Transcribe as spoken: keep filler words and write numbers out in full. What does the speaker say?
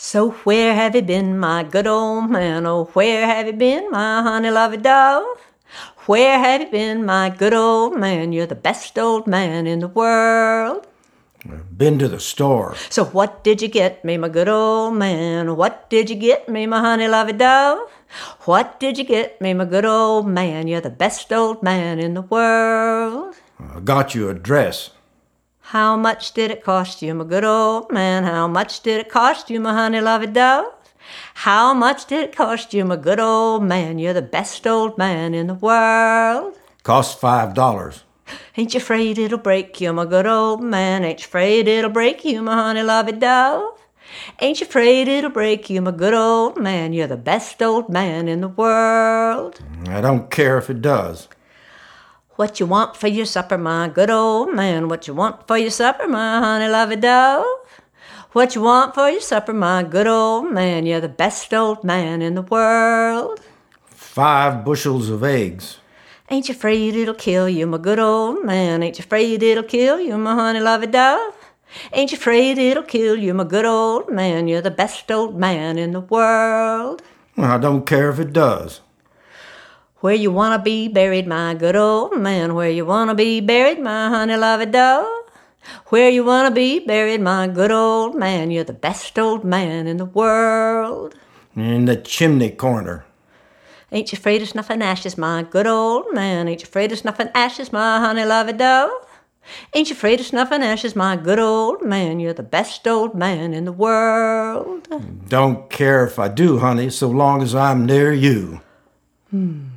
So where have you been, my good old man? Oh, where have you been, my honey lovey dove? Where have you been, my good old man? You're the best old man in the world. Been to the store. So what did you get me, my good old man? What did you get me, my honey lovey dove? What did you get me, my good old man? You're the best old man in the world. I got you a dress. How much did it cost you, my good old man? How much did it cost you, my honey lovey dove? How much did it cost you, my good old man? You're the best old man in the world. Cost five dollars. Ain't you afraid it'll break you, my good old man? Ain't you afraid it'll break you, my honey lovey dove? Ain't you afraid it'll break you, my good old man? You're the best old man in the world. I don't care if it does. What you want for your supper, my good old man? What you want for your supper, my honey lovey dove? What you want for your supper, my good old man? You're the best old man in the world. Five bushels of eggs. Ain't you afraid it'll kill you, my good old man? Ain't you afraid it'll kill you, my honey lovey dove? Ain't you afraid it'll kill you, my good old man? You're the best old man in the world. Well, I don't care if it does. Where you wanna be buried, my good old man? Where you wanna be buried, my honey lovey dove? Where you wanna be buried, my good old man? You're the best old man in the world. In the chimney corner. Ain't you afraid of snuffing ashes, my good old man? Ain't you afraid of snuffing ashes, my honey lovey dove? Ain't you afraid of snuffing ashes, my good old man? You're the best old man in the world. Don't care if I do, honey, so long as I'm near you. Hmm.